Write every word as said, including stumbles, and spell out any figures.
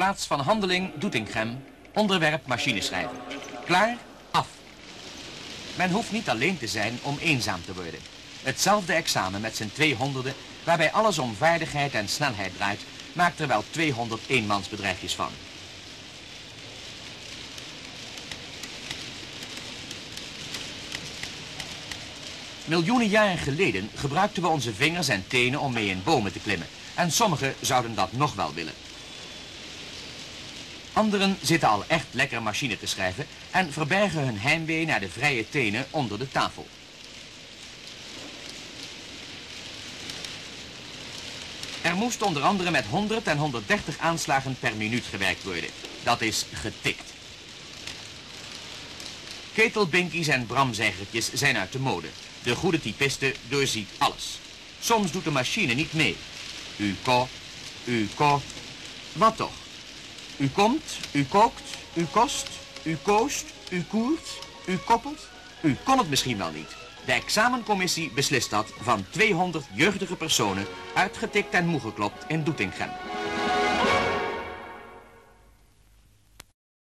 Plaats van handeling Doetinchem. Onderwerp machineschrijven. Klaar, af. Men hoeft niet alleen te zijn om eenzaam te worden. Hetzelfde examen met zijn tweehonderden, waarbij alles om vaardigheid en snelheid draait, maakt er wel tweehonderd eenmansbedrijfjes van. Miljoenen jaren geleden gebruikten we onze vingers en tenen om mee in bomen te klimmen. En sommigen zouden dat nog wel willen. Anderen zitten al echt lekker machine te schrijven en verbergen hun heimwee naar de vrije tenen onder de tafel. Er moest onder andere met honderd en honderddertig aanslagen per minuut gewerkt worden. Dat is getikt. Ketelbinkies en bramzeigertjes zijn uit de mode. De goede typiste doorziet alles. Soms doet de machine niet mee. U ko, u ko. Wat toch? U komt, u kookt, u kost, u koost, u koert, u koppelt. U kon het misschien wel niet. De examencommissie beslist dat van tweehonderd jeugdige personen, uitgetikt en moegeklopt in Doetinchem.